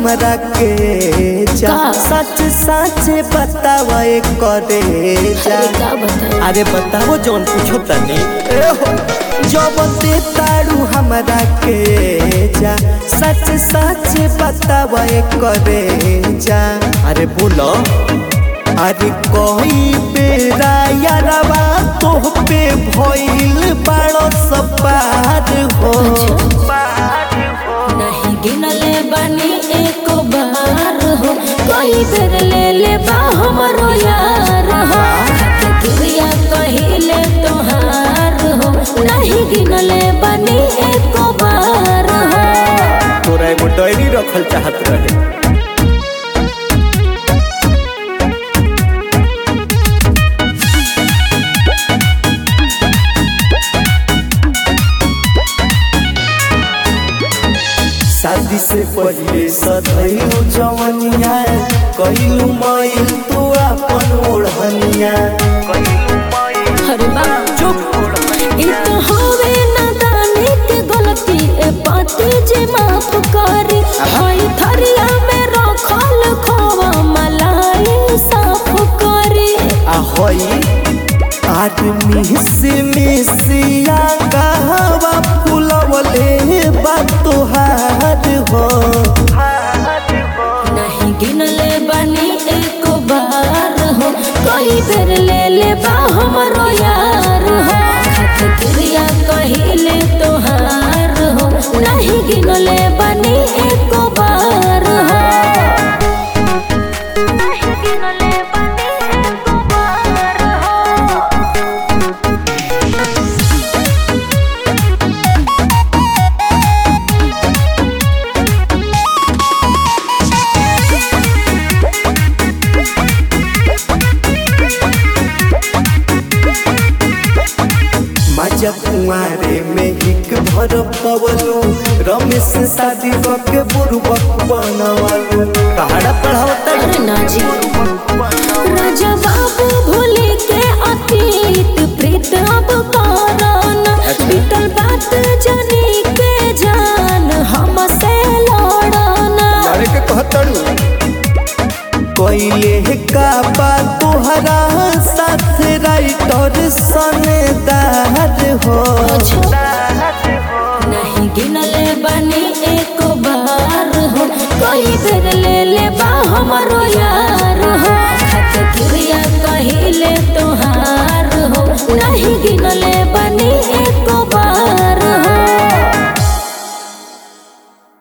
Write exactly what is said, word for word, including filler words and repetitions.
हमरा के जा सच सच बतावा करे जा। अरे बताओ जौन पूछो तनी जब दे तारू हमरा के जा सच सच बतावा करे जा। अरे बोलो अरे कोई बेरा यारवा तोह पे भइल बड़ो सपार हो। नहीं गिनले बनी एक बार हो कोई बेर ले ले बा हमरो यार हो। क्रिया कहिले तोहार हो नहीं गिनले बनी एक बार हो। तोरा एगो डायरी रखल चाहत रहे। शादी से पहले सधैलू जवनिया कइलू माइल तू अपन ओढ़निया। अरे बा चुप ई तो होवे नादानी के गलती ए पाती जे माफ करी। हई थरिया में रखल खोवा मलाई साफ करी। आ होई आदमी से मिसिया कहवा फुलवले बा तोहार हो। नहीं गिनले बनी एक बार हो कोई बेर ले ले बा हमरो यार हो। क्रिया कहिले तोहार हो नहीं गिनले बनी एक बार हो। नहीं गिनले बनी एक बार हो। मजा कुआरे में हिक भर पवलू रमेश शादी के बुरबक बनवलू। कहाड़ा पढ़ावता अरे नाजी राजा बाबू भूले के अतीत प्रीत अब कराना। बीतल बात जानी के जान हमसे लड़ाना। यारे के कहतड़ू कोइले का बा तोहरा साथ राइटर सनदार हो। नहीं गिनले बनी एक बार हो कोई बेर ले ले बा हमरो यार हो। क्रिया कहिले तोहार हो नहीं गिनले बनी